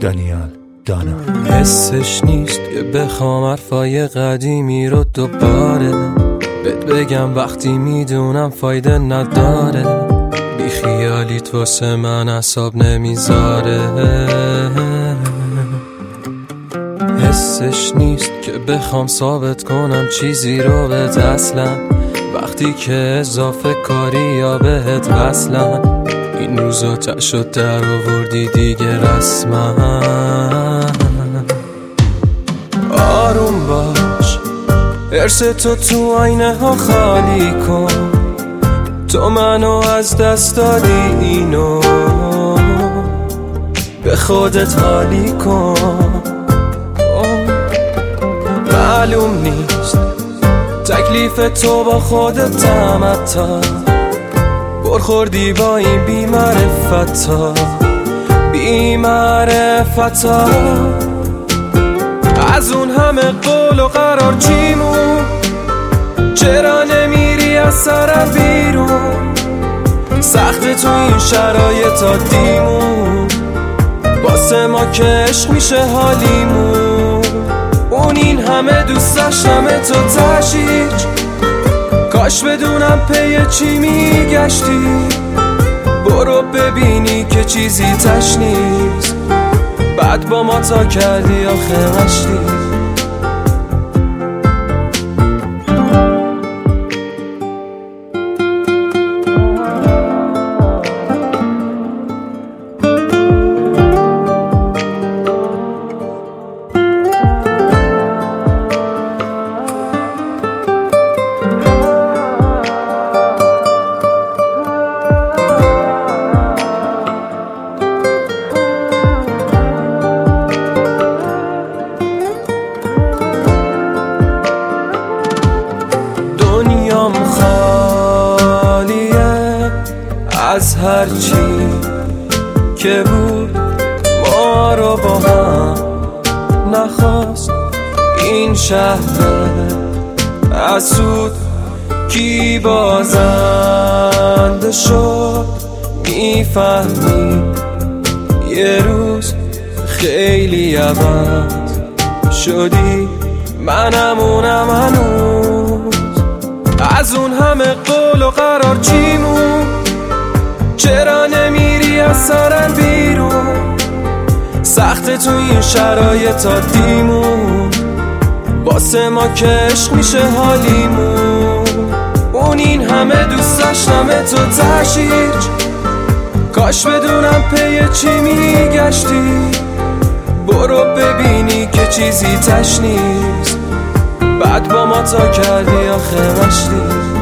دانیل دانا. حسش نیست که بخوام حرفای قدیمی رو دوباره بهت بگم وقتی میدونم فایده نداره. بی خیالیت واسه من اعصاب نمیذاره. حسش نیست که بخوام ثابت کنم چیزی رو بهت اصلا وقتی که اضافه کاری یا بهت وصلن. این روزا تشد در آوردی دیگه رسما. آروم باش ارس تو آینه ها خالی کن. تو منو از دست دادی اینو به خودت حالی کن. معلوم نیست تکلیف تو با خودت تمتا برخوردی با این بی‌معرفتا بی‌معرفتا. از اون همه قول و قرار چیمون چرا نمیری از سر بیرون؟ سخت تو این شرایطا دیمون واسه ما که عشق میشه حالیمون. اون این همه دوست داشتم تو تشیج کاش بدونم پی چی میگشتی. برو ببینی که چیزی تش نیست بعد با ما تا کردی آخه مشتی. خالیه از هرچی که بود ما رو با هم نخواست. این شهر حسود کی بازنده شد میفهمی یه روز خیلی عوض شدی. منم اونم هنوز از اون همه قول و قرار چیمون چرا نمیری از سر بیرون؟ سخت تو این شرایطا دیمون واسه ما که عشق میشه حالیمون. اون این همه دوست داشتم تو تشیج کاش بدونم پی چی میگشتی. برو ببینی که چیزی تش نیست بعد با ما تا کردی آخه مشتی.